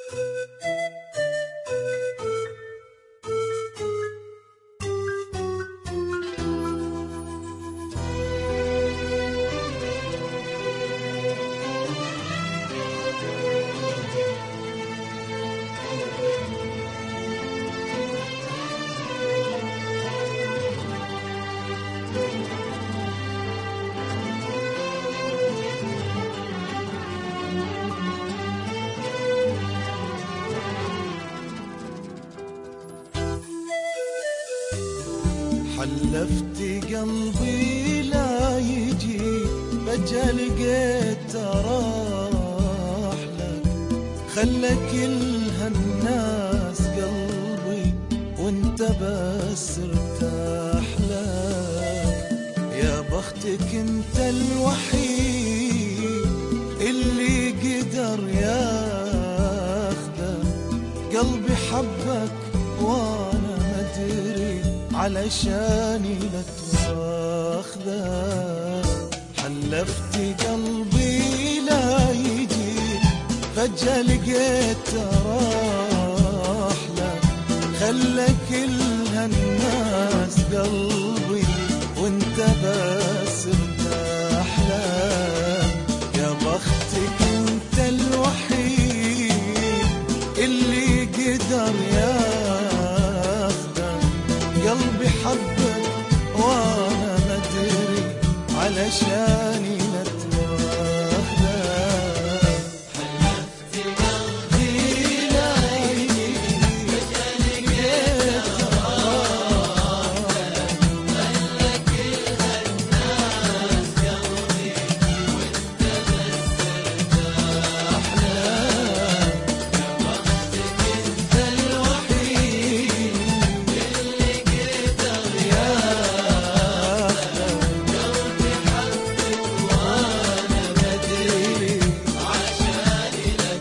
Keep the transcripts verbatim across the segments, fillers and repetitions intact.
حلفت قلبي لا يجي فجأة لقيت راح لك، خلى كل هالناس قلبي وانت بس ارتاح لك. يا بختك انت الوحيد اللي قدر ياخذه، قلبي حبك وانا مدري علشاني لا تواخذه. حلفت قلبي لا يجي فجأة لقيت راح لك، خلى كل هالناس قلبي وانت بس ارتاح لك. يا بختك انت الوحيد اللي قدر ياخذه، قلبي حبك وانا مدري علشاني لا تواخذه. حلفت قلبي لا يجي فجأة لقيت راح لك، خلى كل هالناس قلبي وانت بس ارتاح لك. يا بختك انت الوحيد اللي قدر ياخذه، قلبي حبك وانا مدري عشاني لا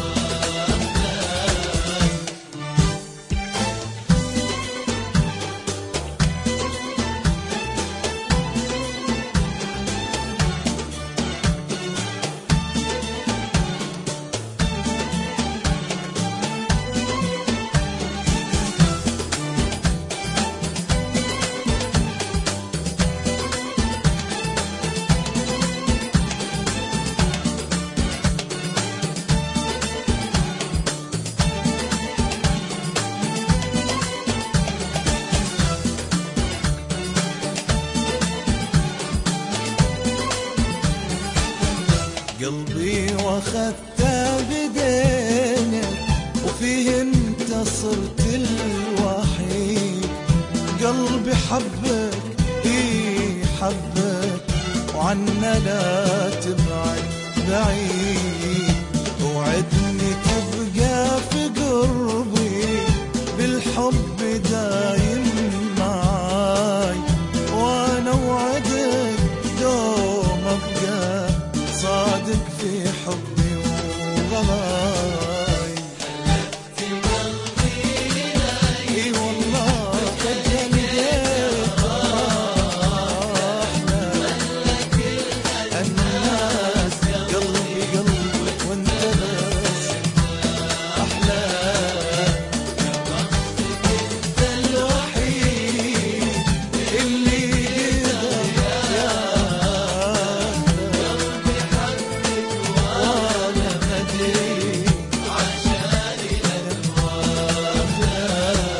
قلبي واخدته بدينك، وفيه انت صرت الوحيد. قلبي حبك اي حبك وعنا لا تبعد بعيد. وعدني تبقى في قربي بالحب دايم معاي، وانا وعدك دوم ابقى صادق في حبي وغلاي. حلفت قلبي لا يجي اي والله فجأة لقيت راح لك، خلى كل الناس قلبي قلبي وانت بس احلى. يا بختك انت الوحيد اللي قدر ياخذه، قلبي حبك وانا مدري عشاني لا تواخذه.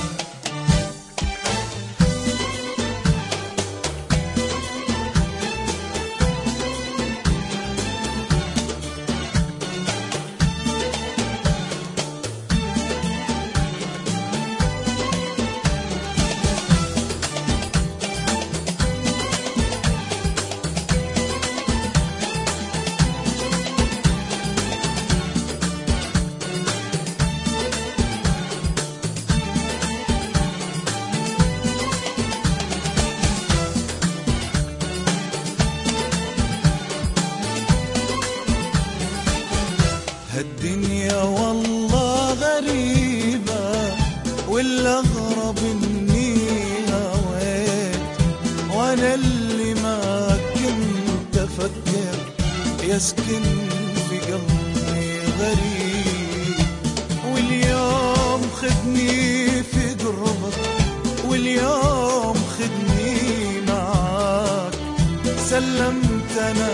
هالدنيا والله غريبة، والأغرب إني هويت، وأنا اللي ما كنت أفكر يسكن في قلبي غريب. حلمت انا